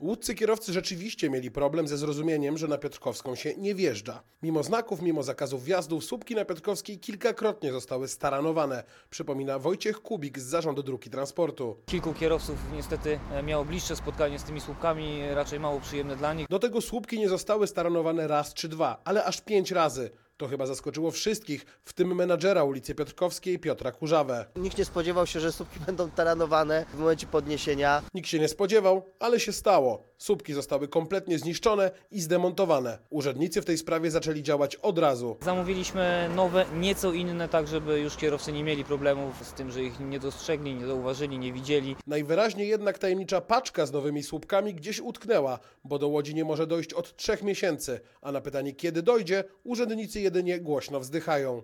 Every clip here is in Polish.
Łódzcy kierowcy rzeczywiście mieli problem ze zrozumieniem, że na Piotrkowską się nie wjeżdża. Mimo znaków, mimo zakazów wjazdu, słupki na Piotrkowskiej kilkakrotnie zostały staranowane, przypomina Wojciech Kubik z Zarządu Dróg i Transportu. Kilku kierowców niestety miało bliższe spotkanie z tymi słupkami, raczej mało przyjemne dla nich. Do tego słupki nie zostały staranowane raz czy dwa, ale aż 5 razy. To chyba zaskoczyło wszystkich, w tym menadżera ulicy Piotrkowskiej Piotra Kurzawę. Nikt nie spodziewał się, że słupki będą taranowane w momencie podniesienia. Nikt się nie spodziewał, ale się stało. Słupki zostały kompletnie zniszczone i zdemontowane. Urzędnicy w tej sprawie zaczęli działać od razu. Zamówiliśmy nowe, nieco inne, tak żeby już kierowcy nie mieli problemów z tym, że ich nie dostrzegli, nie zauważyli, nie widzieli. Najwyraźniej jednak tajemnicza paczka z nowymi słupkami gdzieś utknęła, bo do Łodzi nie może dojść od 3 miesięcy, a na pytanie kiedy dojdzie, urzędnicy jedynie głośno wzdychają.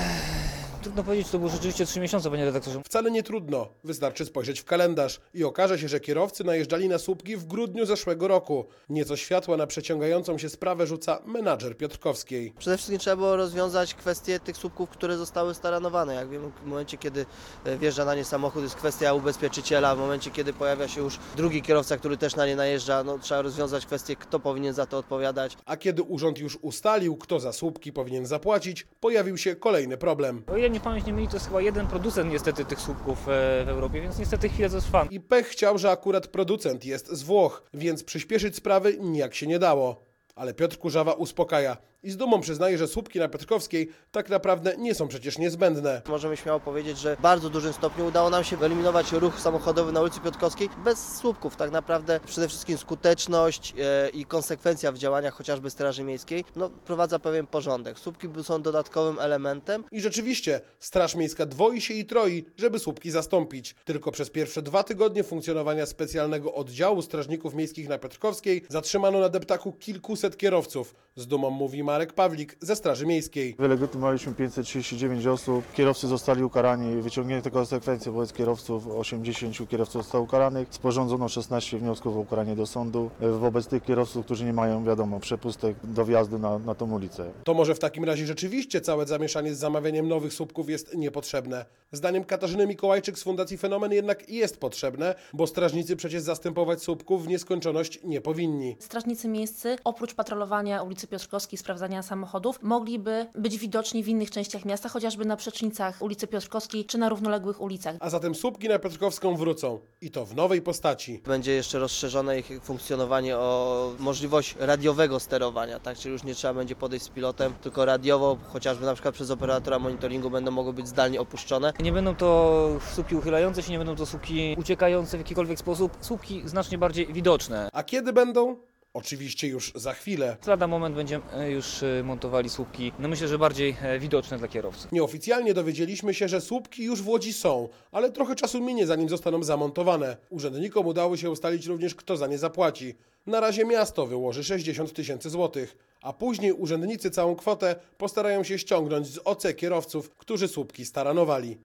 Trudno powiedzieć, to było rzeczywiście 3 miesiące, panie redaktorze. Wcale nie trudno, wystarczy spojrzeć w kalendarz i okaże się, że kierowcy najeżdżali na słupki w grudniu zeszłego roku. Nieco światła na przeciągającą się sprawę rzuca menadżer Piotrkowskiej. Przede wszystkim trzeba było rozwiązać kwestię tych słupków, które zostały staranowane. Jak wiemy, w momencie, kiedy wjeżdża na nie samochód, jest kwestia ubezpieczyciela. W momencie, kiedy pojawia się już drugi kierowca, który też na nie najeżdża, trzeba rozwiązać kwestię, kto powinien za to odpowiadać. A kiedy urząd już ustalił, kto za słupki powinien zapłacić, pojawił się kolejny problem. O ile mnie pamięć nie myli, to jest chyba jeden producent niestety tych słupków w Europie, więc niestety chwilę to trwa. I pech chciał, że akurat producent jest z Włoch, więc przyspieszyć sprawy nijak się nie dało. Ale Piotr Kurzawa uspokaja i z dumą przyznaje, że słupki na Piotrkowskiej tak naprawdę nie są przecież niezbędne. Możemy śmiało powiedzieć, że w bardzo dużym stopniu udało nam się wyeliminować ruch samochodowy na ulicy Piotrkowskiej bez słupków. Tak naprawdę przede wszystkim skuteczność i konsekwencja w działaniach chociażby Straży Miejskiej wprowadza pewien porządek. Słupki są dodatkowym elementem. I rzeczywiście Straż Miejska dwoi się i troi, żeby słupki zastąpić. Tylko przez pierwsze 2 tygodnie funkcjonowania specjalnego oddziału strażników miejskich na Piotrkowskiej zatrzymano na deptaku kilkuset kierowców. Z dumą mówi Marek Pawlik ze Straży Miejskiej. Wylegitymowaliśmy 539 osób, kierowcy zostali ukarani, wyciągnięte konsekwencje wobec kierowców, 80 kierowców zostało ukaranych, sporządzono 16 wniosków o ukaranie do sądu wobec tych kierowców, którzy nie mają, wiadomo, przepustek do wjazdu na tą ulicę. To może w takim razie rzeczywiście całe zamieszanie z zamawianiem nowych słupków jest niepotrzebne. Zdaniem Katarzyny Mikołajczyk z Fundacji Fenomen jednak jest potrzebne, bo strażnicy przecież zastępować słupków w nieskończoność nie powinni. Strażnicy miejscy, oprócz patrolowania ulicy Piotrkowskiej, sprawdzania samochodów, mogliby być widoczni w innych częściach miasta, chociażby na przecznicach ulicy Piotrkowskiej czy na równoległych ulicach. A zatem słupki na Piotrkowską wrócą i to w nowej postaci. Będzie jeszcze rozszerzone ich funkcjonowanie o możliwość radiowego sterowania, tak? Czyli już nie trzeba będzie podejść z pilotem, tylko radiowo, chociażby na przykład przez operatora monitoringu będą mogły być zdalnie opuszczone. Nie będą to słupki uchylające się, nie będą to słupki uciekające w jakikolwiek sposób, słupki znacznie bardziej widoczne. A kiedy będą? Oczywiście już za chwilę. Lada moment będziemy już montowali słupki, myślę, że bardziej widoczne dla kierowców. Nieoficjalnie dowiedzieliśmy się, że słupki już w Łodzi są, ale trochę czasu minie, zanim zostaną zamontowane. Urzędnikom udało się ustalić również, kto za nie zapłaci. Na razie miasto wyłoży 60 000 złotych, a później urzędnicy całą kwotę postarają się ściągnąć z OC kierowców, którzy słupki staranowali.